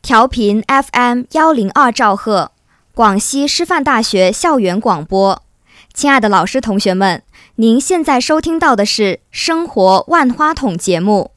调频 FM102兆赫，广西师范大学校园广播。亲爱的老师同学们，您现在收听到的是生活万花筒节目。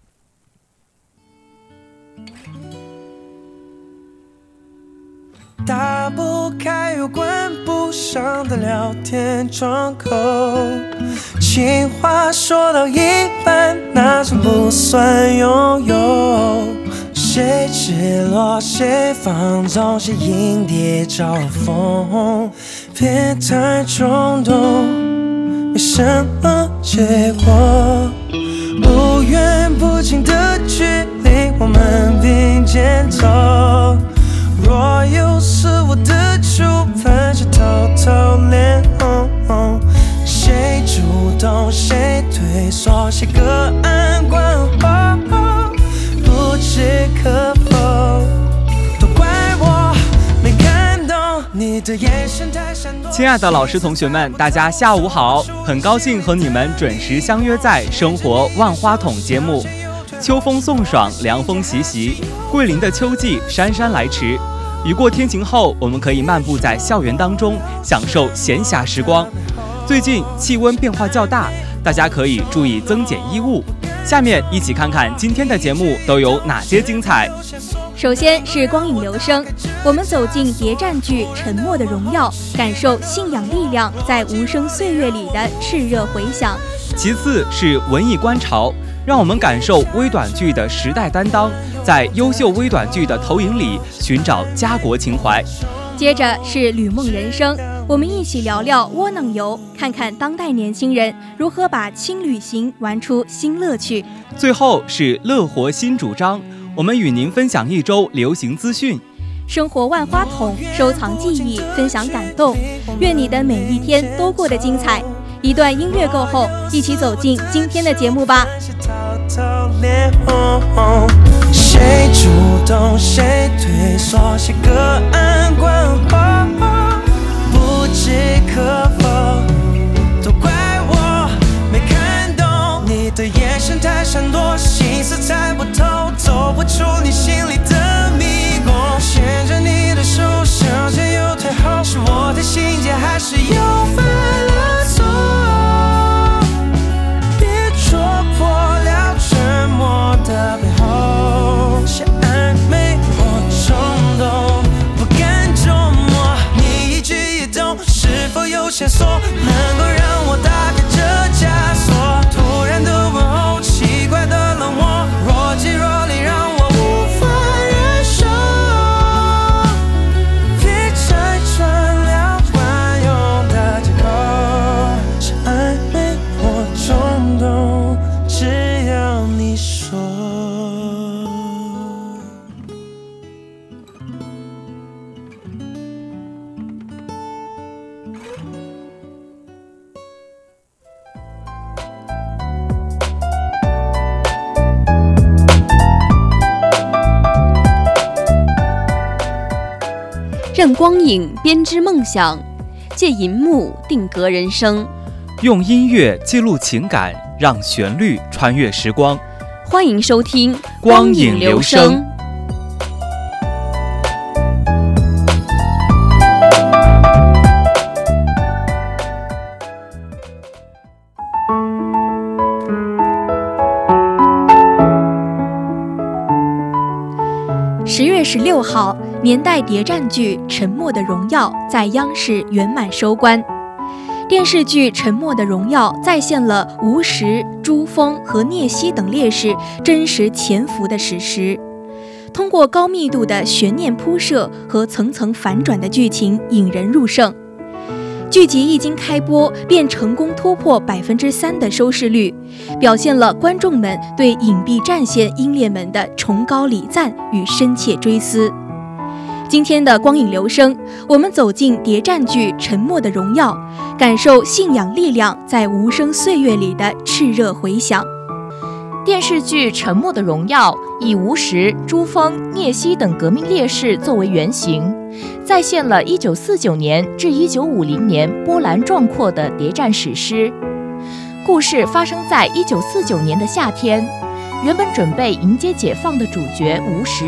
打不开又关不上的聊天窗口，情话说到一半，那算不算拥有？谁赤裸谁放纵，谁迎蝶招风，别太冲动，没什么结果。不远不近的距离，我们并肩走。若有是我的处分，是偷偷脸红，谁主动谁退缩，谁隔岸观火，不置可否，都怪我没看懂你的眼神太闪躲。 亲爱的老师同学们，大家下午好，很高兴和你们准时相约在生活万花筒节目。秋风送爽，凉风习习，桂林的秋季姗姗来迟。雨过天晴后，我们可以漫步在校园当中，享受闲暇时光。最近气温变化较大，大家可以注意增减衣物。下面一起看看今天的节目都有哪些精彩。 首先是光影留声，我们走进谍战剧《沉默的荣耀》，感受信仰力量在无声岁月里的炽热回响。 其次是文艺观潮，让我们感受微短剧的时代担当，在优秀微短剧的投影里寻找家国情怀。 接着是旅梦人生，我们一起聊聊窝囊游，看看当代年轻人如何把轻旅行玩出新乐趣。 最后是乐活新主张，我们与您分享一周流行资讯。 生活万花筒，收藏记忆，分享感动，愿你的每一天都过得精彩。一段音乐过后，一起走进今天的节目吧。 谁主动谁退缩，谁隔岸观火，不置可否，都怪我没看懂你的眼神太闪躲，心思猜不透，走不出你心里的迷宫。牵着你的手，向前又退后，是我的心结还是又犯了错？别戳破了沉默的背后，是暧昧或冲动，不敢琢磨你一举一动是否有线索，能够让我打开这枷锁。突然的问候，奇怪的冷漠，若即若离让我无法忍受。别拆穿了惯用的借口，是暧昧或冲动，只要你说。 任光影编织梦想，借银幕定格人生， 用音乐记录情感，让旋律穿越时光。 欢迎收听光影留声。 10月16号，年代谍战剧《沉默的荣耀》在央视圆满收官。电视剧《沉默的荣耀》再现了吴石、朱峰和聂曦等烈士真实潜伏的史实，通过高密度的悬念铺设和层层反转的剧情引人入胜。剧集一经开播便成功突破3%的收视率，表现了观众们对隐蔽战线英烈们的崇高礼赞与深切追思。今天的光影留声，我们走进谍战剧《沉默的荣耀》，感受信仰力量在无声岁月里的炽热回响。 电视剧《沉默的荣耀》以吴石、朱峰、聂曦等革命烈士作为原型，再现了1949年至1950年波澜壮阔的谍战史诗。故事发生在1949年的夏天，原本准备迎接解放的主角吴石，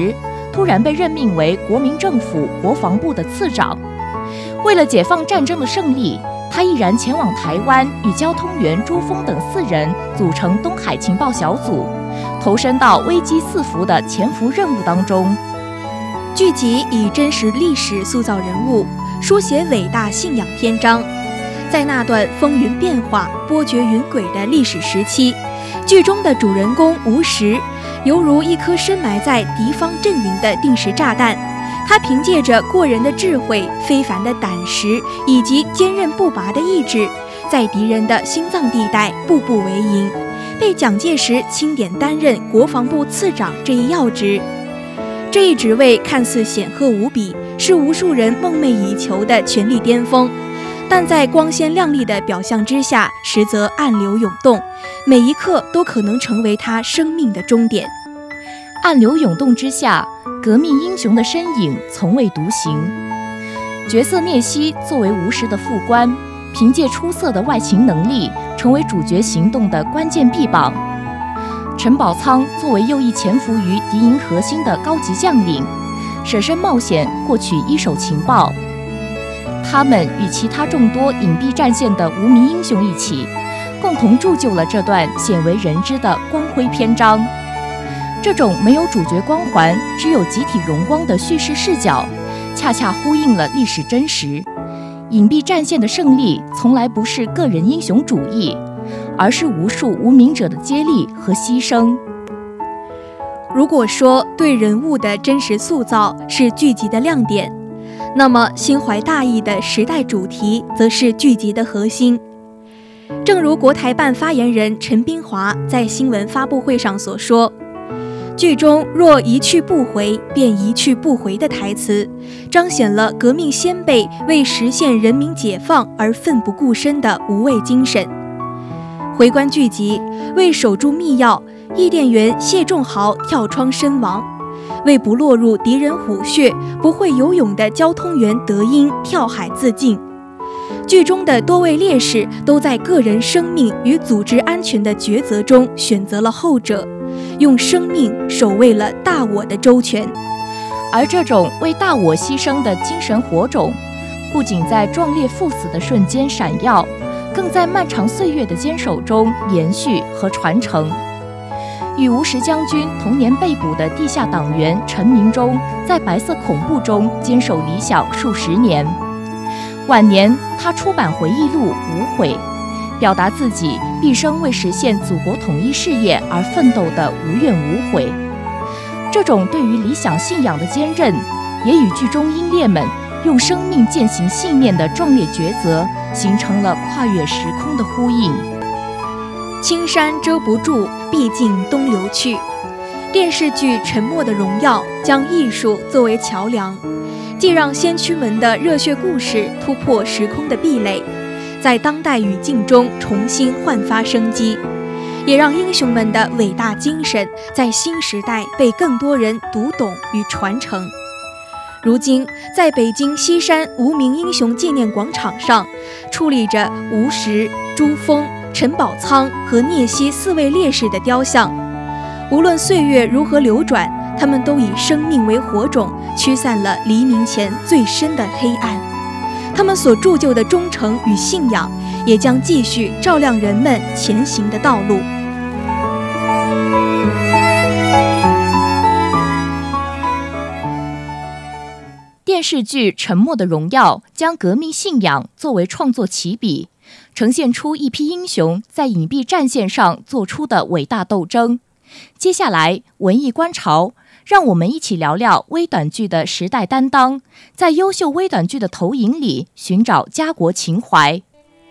突然被任命为国民政府国防部的次长。为了解放战争的胜利，他毅然前往台湾，与交通员朱峰等4人组成东海情报小组，投身到危机四伏的潜伏任务当中。 剧集以真实历史塑造人物，书写伟大信仰篇章。在那段风云变化、波谲云诡的历史时期，剧中的主人公吴石犹如一颗深埋在敌方阵营的定时炸弹。他凭借着过人的智慧、非凡的胆识以及坚韧不拔的意志，在敌人的心脏地带步步为营，被蒋介石钦点担任国防部次长这一要职。这一职位看似显赫无比，是无数人梦寐以求的权力巅峰，但在光鲜亮丽的表象之下，实则暗流涌动，每一刻都可能成为他生命的终点。 暗流涌动之下，革命英雄的身影从未独行。角色聂西作为吴石的副官，凭借出色的外勤能力，成为主角行动的关键臂膀。陈宝仓作为右翼潜伏于敌营核心的高级将领，舍身冒险获取一手情报。他们与其他众多隐蔽战线的无名英雄一起，共同铸就了这段鲜为人知的光辉篇章。这种没有主角光环，只有集体荣光的叙事视角，恰恰呼应了历史真实。隐蔽战线的胜利从来不是个人英雄主义，而是无数无名者的接力和牺牲。 如果说对人物的真实塑造是剧集的亮点，那么心怀大义的时代主题则是剧集的核心。正如国台办发言人陈斌华在新闻发布会上所说，剧中若一去不回便一去不回的台词，彰显了革命先辈为实现人民解放而奋不顾身的无畏精神。回观剧集，为守住密钥，译电员谢仲豪跳窗身亡；为不落入敌人虎穴，不会游泳的交通员德英跳海自尽。剧中的多位烈士都在个人生命与组织安全的抉择中选择了后者，用生命守卫了大我的周全。 而这种为大我牺牲的精神火种，不仅在壮烈赴死的瞬间闪耀，更在漫长岁月的坚守中延续和传承。与吴石将军同年被捕的地下党员陈明忠，在白色恐怖中坚守理想数十年。晚年，他出版回忆录《无悔》，表达自己毕生为实现祖国统一事业而奋斗的无怨无悔。这种对于理想信仰的坚韧，也与剧中英烈们用生命践行信念的壮烈抉择，形成了跨越时空的呼应。 青山遮不住，毕竟东流去。电视剧《沉默的荣耀》将艺术作为桥梁，既让先驱们的热血故事突破时空的壁垒，在当代语境中重新焕发生机，也让英雄们的伟大精神在新时代被更多人读懂与传承。如今，在北京西山无名英雄纪念广场上，矗立着吴石、朱峰、陈宝仓和聂西4位烈士的雕像。无论岁月如何流转，他们都以生命为火种，驱散了黎明前最深的黑暗。他们所铸就的忠诚与信仰，也将继续照亮人们前行的道路。 电视剧《沉默的荣耀》将革命信仰作为创作起笔，呈现出一批英雄在隐蔽战线上做出的伟大斗争。接下来，文艺观潮，让我们一起聊聊微短剧的时代担当，在优秀微短剧的投影里寻找家国情怀。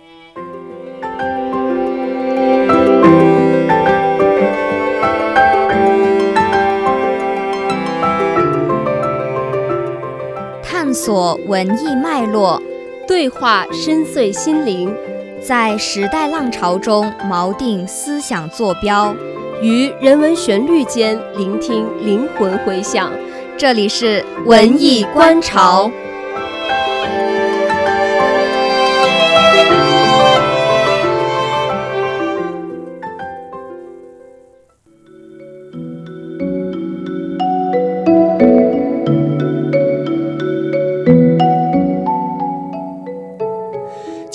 探索文艺脉络， 对话深邃心灵， 在时代浪潮中锚定思想坐标， 于人文旋律间聆听灵魂回响。 这里是文艺观潮。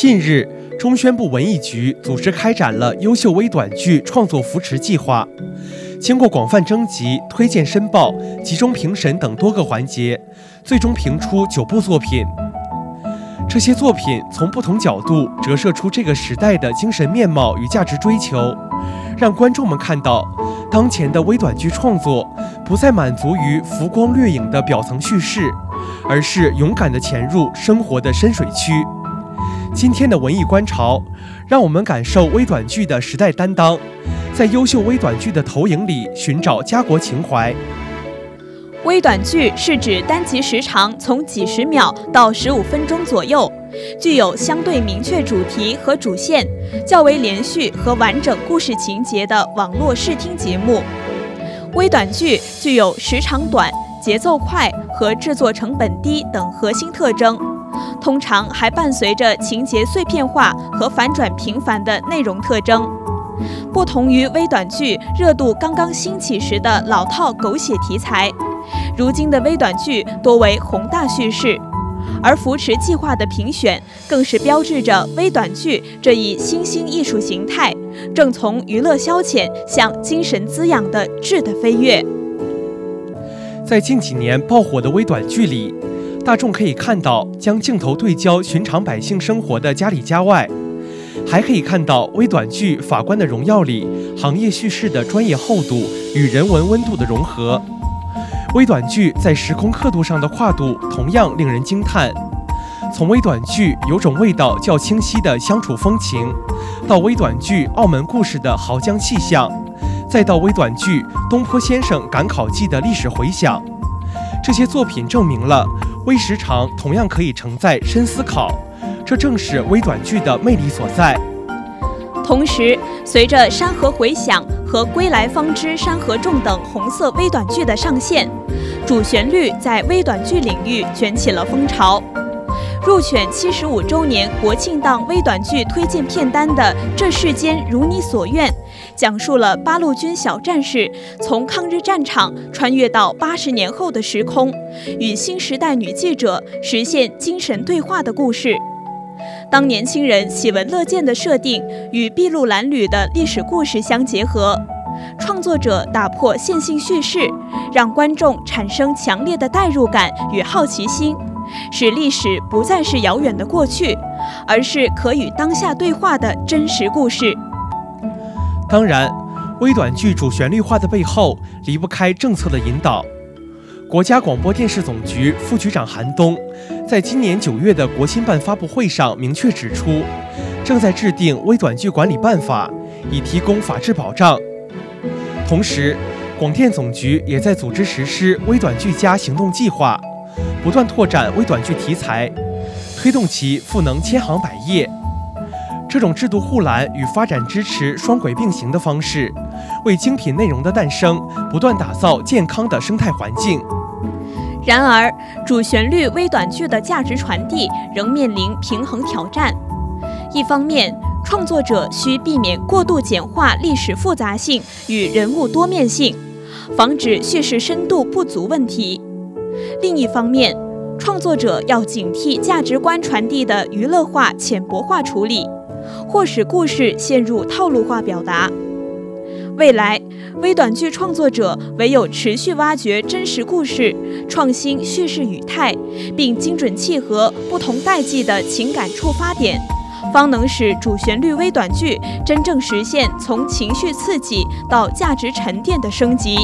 近日，中宣部文艺局组织开展了优秀微短剧创作扶持计划，经过广泛征集、推荐申报、集中评审等多个环节，最终评出9部作品。这些作品从不同角度折射出这个时代的精神面貌与价值追求，让观众们看到，当前的微短剧创作不再满足于浮光掠影的表层叙事，而是勇敢地潜入生活的深水区。今天的文艺观潮，让我们感受微短剧的时代担当，在优秀微短剧的投影里寻找家国情怀。 微短剧是指单集时长从几十秒到15分钟左右，具有相对明确主题和主线，较为连续和完整故事情节的网络视听节目。微短剧具有时长短、节奏快和制作成本低等核心特征，通常还伴随着情节碎片化和反转频繁的内容特征。不同于微短剧热度刚刚兴起时的老套狗血题材，如今的微短剧多为宏大叙事，而扶持计划的评选更是标志着微短剧这一新兴艺术形态正从娱乐消遣向精神滋养的质的飞跃。 在近几年爆火的微短剧里，大众可以看到将镜头对焦寻常百姓生活的家里家外，还可以看到微短剧《法官的荣耀》里行业叙事的专业厚度与人文温度的融合。微短剧在时空刻度上的跨度同样令人惊叹，从微短剧有种味道较清晰的乡土风情，到微短剧澳门故事的濠江气象，再到微短剧东坡先生赶考记的历史回响，这些作品证明了微时长同样可以承载深思考，这正是微短剧的魅力所在。 同时，随着《山河回响》和《归来方知山河重》等红色微短剧的上线，主旋律在微短剧领域卷起了风潮。入选75周年国庆档微短剧推荐片单的《这世间如你所愿》，讲述了八路军小战士从抗日战场穿越到80年后的时空，与新时代女记者实现精神对话的故事。当年轻人喜闻乐见的设定与筚路蓝缕的历史故事相结合，创作者打破线性叙事，让观众产生强烈的代入感与好奇心，使历史不再是遥远的过去，而是可与当下对话的真实故事。 当然，微短剧主旋律化的背后离不开政策的引导。国家广播电视总局副局长韩东在今年9月的国新办发布会上明确指出，正在制定微短剧管理办法，以提供法治保障。同时，广电总局也在组织实施微短剧+行动计划，不断拓展微短剧题材，推动其赋能千行百业。这种制度护栏与发展支持双轨并行的方式，为精品内容的诞生不断打造健康的生态环境。 然而，主旋律微短剧的价值传递仍面临平衡挑战。一方面，创作者需避免过度简化历史复杂性与人物多面性，防止叙事深度不足问题；另一方面，创作者要警惕价值观传递的娱乐化、浅薄化处理，或使故事陷入套路化表达。未来，微短剧创作者唯有持续挖掘真实故事，创新叙事语态，并精准契合不同代际的情感触发点，方能使主旋律微短剧真正实现从情绪刺激到价值沉淀的升级。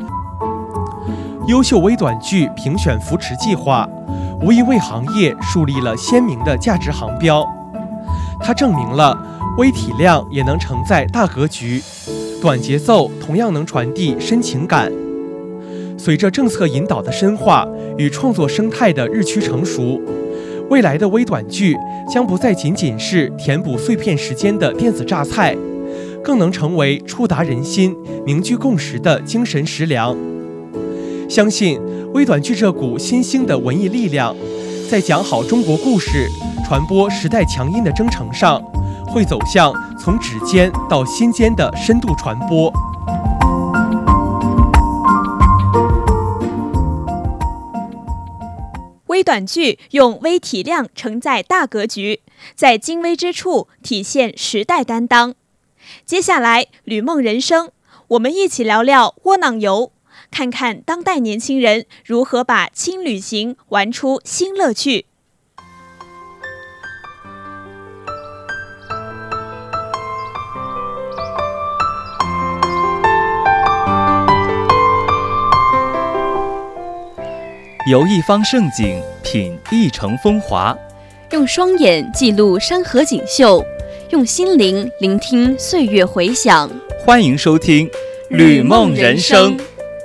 优秀微短剧评选扶持计划，无疑为行业树立了鲜明的价值航标。它证明了微体量也能承载大格局，短节奏同样能传递深情感。随着政策引导的深化与创作生态的日趋成熟，未来的微短剧将不再仅仅是填补碎片时间的电子榨菜，更能成为触达人心、凝聚共识的精神食粮。相信微短剧这股新兴的文艺力量，在讲好中国故事、传播时代强音的征程上，会走向从指尖到心间的深度传播。 微短剧用微体量承载大格局， 在精微之处体现时代担当。接下来，旅梦人生，我们一起聊聊窝囊游，看看当代年轻人如何把轻旅行玩出新乐趣。 游一方盛景，品一城风华， 用双眼记录山河锦绣，用心灵聆听岁月回响。 欢迎收听《旅梦人生》。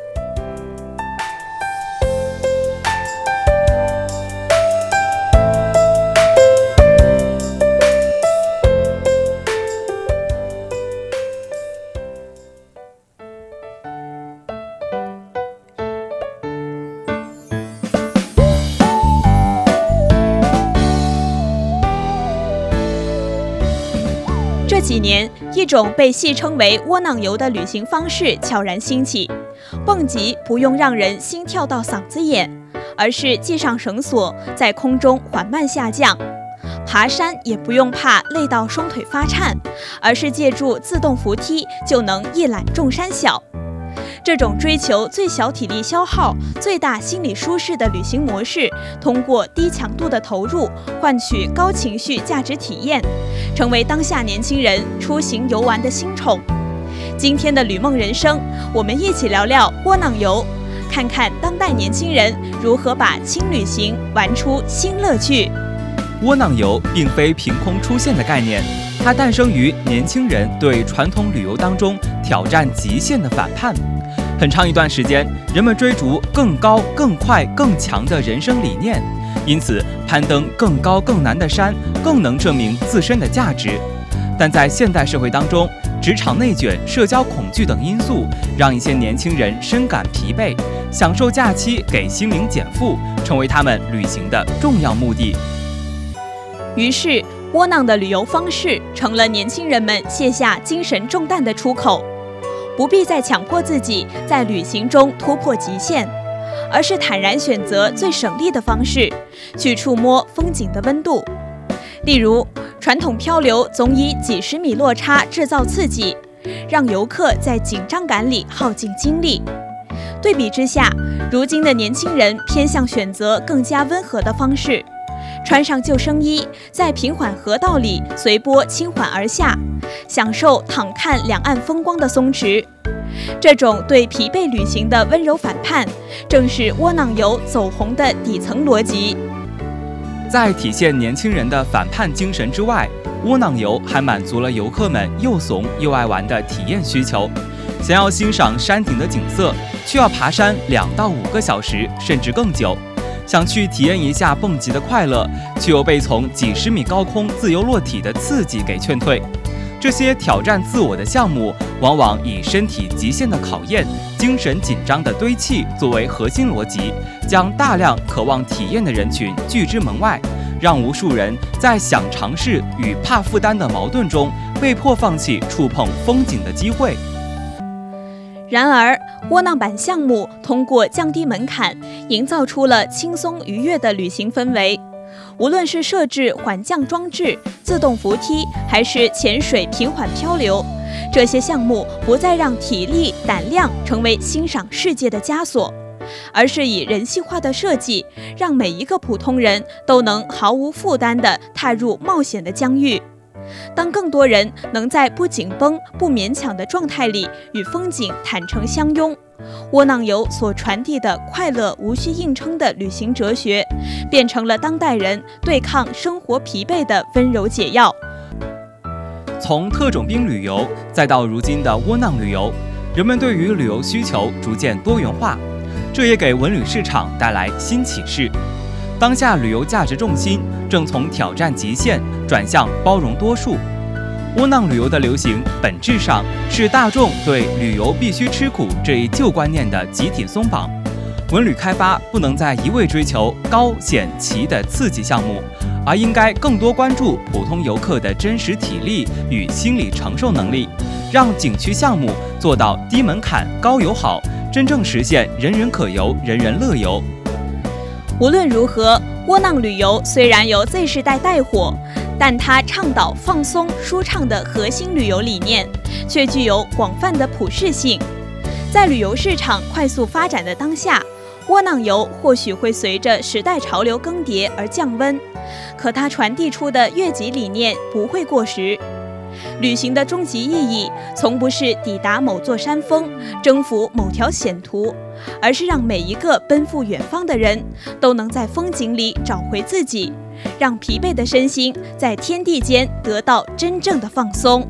这几年，一种被戏称为窝囊游的旅行方式悄然兴起。蹦极不用让人心跳到嗓子眼，而是系上绳索，在空中缓慢下降；爬山也不用怕累到双腿发颤，而是借助自动扶梯就能一览众山小。这种追求最小体力消耗、最大心理舒适的旅行模式，通过低强度的投入，换取高情绪价值体验，成为当下年轻人出行游玩的新宠。今天的旅梦人生，我们一起聊聊窝囊游，看看当代年轻人如何把轻旅行玩出新乐趣。 窝囊游并非凭空出现的概念，它诞生于年轻人对传统旅游当中挑战极限的反叛。很长一段时间，人们追逐更高、更快、更强的人生理念，因此攀登更高、更难的山更能证明自身的价值。但在现代社会当中，职场内卷、社交恐惧等因素，让一些年轻人深感疲惫，享受假期给心灵减负，成为他们旅行的重要目的。 于是，窝囊的旅游方式成了年轻人们卸下精神重担的出口。不必再强迫自己在旅行中突破极限，而是坦然选择最省力的方式，去触摸风景的温度。例如，传统漂流总以几十米落差制造刺激，让游客在紧张感里耗尽精力。对比之下，如今的年轻人偏向选择更加温和的方式，穿上救生衣，在平缓河道里随波轻缓而下，享受躺看两岸风光的松弛。这种对疲惫旅行的温柔反叛，正是窝囊游走红的底层逻辑。 在体现年轻人的反叛精神之外，窝囊游还满足了游客们又怂又爱玩的体验需求。想要欣赏山顶的景色，需要爬山2到5个小时，甚至更久。想去体验一下蹦极的快乐，却又被从几十米高空自由落体的刺激给劝退。这些挑战自我的项目，往往以身体极限的考验、精神紧张的堆砌作为核心逻辑，将大量渴望体验的人群拒之门外，让无数人在想尝试与怕负担的矛盾中，被迫放弃触碰风景的机会。 然而，窝囊版项目通过降低门槛，营造出了轻松愉悦的旅行氛围。无论是设置缓降装置、自动扶梯，还是潜水平缓漂流，这些项目不再让体力、胆量成为欣赏世界的枷锁，而是以人性化的设计，让每一个普通人都能毫无负担地踏入冒险的疆域。当更多人能在不紧绷、不勉强的状态里与风景坦诚相拥，窝囊游所传递的快乐无需硬撑的旅行哲学，变成了当代人对抗生活疲惫的温柔解药。 从特种兵旅游再到如今的窝囊旅游，人们对于旅游需求逐渐多元化，这也给文旅市场带来新启示。当下旅游价值重心正从挑战极限转向包容多数。窝囊旅游的流行，本质上是大众对旅游必须吃苦这一旧观念的集体松绑。文旅开发不能再一味追求高险奇的刺激项目，而应该更多关注普通游客的真实体力与心理承受能力，让景区项目做到低门槛、高友好，真正实现人人可游、人人乐游。 无论如何，窝囊旅游虽然由 Z 世代带火， 但它倡导放松舒畅的核心旅游理念，却具有广泛的普适性。在旅游市场快速发展的当下，窝囊游或许会随着时代潮流更迭而降温，可它传递出的越级理念不会过时。旅行的终极意义从不是抵达某座山峰，征服某条险途，而是让每一个奔赴远方的人都能在风景里找回自己，让疲惫的身心在天地间得到真正的放松。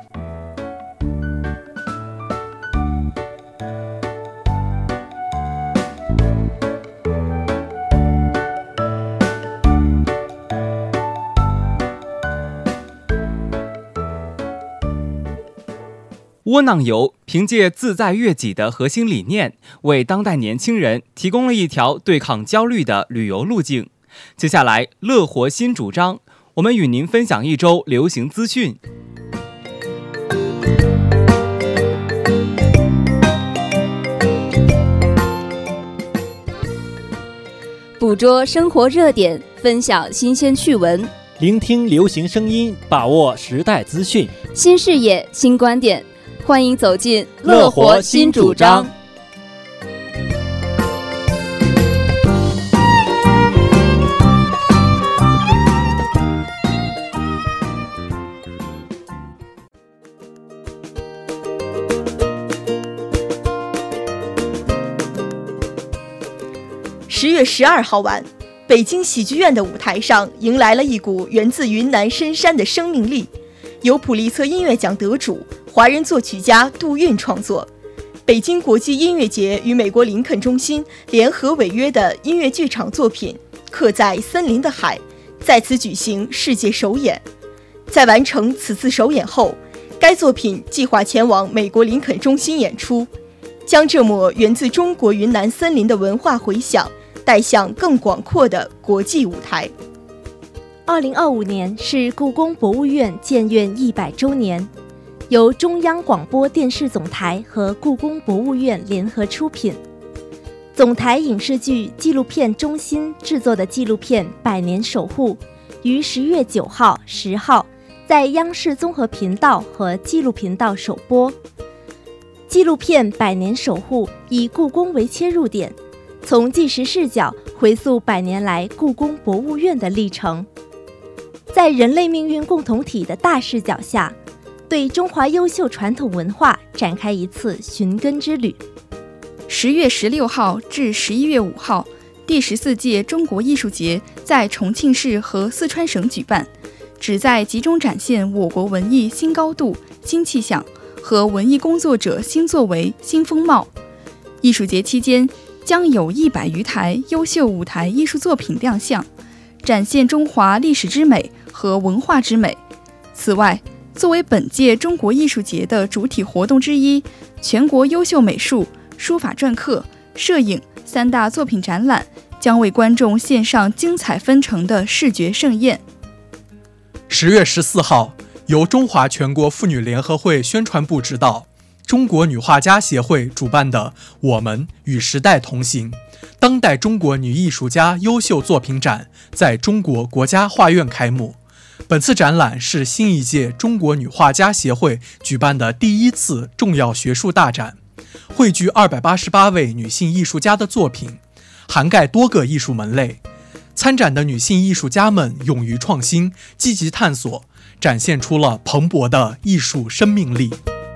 窝囊游凭借自在悦己的核心理念，为当代年轻人提供了一条对抗焦虑的旅游路径。接下来，乐活新主张，我们与您分享一周流行资讯。 捕捉生活热点，分享新鲜趣闻， 聆听流行声音，把握时代资讯， 新视野，新观点。欢迎走进乐活新主张。 10月12号晚，北京喜剧院的舞台上迎来了一股源自云南深山的生命力，由普利策音乐奖得主华人作曲家杜韵创作，北京国际音乐节与美国林肯中心联合违约的音乐剧场作品《刻在森林的海》在此举行世界首演。在完成此次首演后，该作品计划前往美国林肯中心演出，将这抹源自中国云南森林的文化回响带向更广阔的国际舞台。 2025年是故宫博物院建院100周年，由中央广播电视总台和故宫博物院联合出品。总台影视剧纪录片中心制作的纪录片《百年守护》于10月9号、10号在央视综合频道和纪录频道首播。纪录片《百年守护》以故宫为切入点，从纪实视角回溯100年来故宫博物院的历程，在人类命运共同体的大视角下，对中华优秀传统文化展开一次寻根之旅。 10月16号至11月5号，第14届中国艺术节在重庆市和四川省举办，旨在集中展现我国文艺新高度、新气象和文艺工作者新作为、新风貌。艺术节期间将有100余台优秀舞台艺术作品亮相，展现中华历史之美和文化之美。此外，作为本届中国艺术节的主体活动之一，全国优秀美术、书法篆刻、摄影3大作品展览将为观众献上精彩纷呈的视觉盛宴。 10月14号，由中华全国妇女联合会宣传部指导，中国女画家协会主办的《我们与时代同行》当代中国女艺术家优秀作品展在中国国家画院开幕。本次展览是新一届中国女画家协会举办的第1次重要学术大展，汇聚288位女性艺术家的作品，涵盖多个艺术门类。参展的女性艺术家们勇于创新，积极探索，展现出了蓬勃的艺术生命力。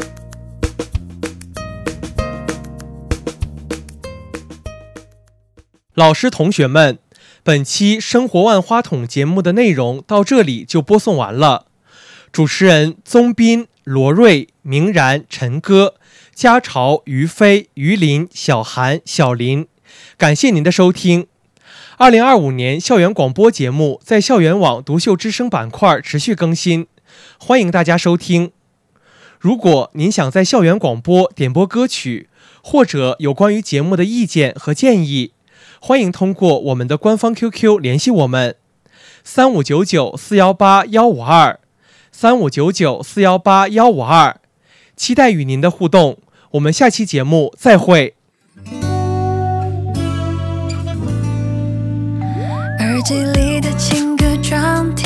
老师同学们，本期生活万花筒节目的内容到这里就播送完了。主持人宗斌、罗瑞、明然、陈歌、家潮、于飞、于林、小韩、小林，感谢您的收听。2025年校园广播节目在校园网独秀之声板块持续更新，欢迎大家收听。如果您想在校园广播点播歌曲，或者有关于节目的意见和建议，欢迎通过我们的官方 QQ 联系我们，3599418152 3599418152，期待与您的互动。我们下期节目再会。 耳机里的情歌装填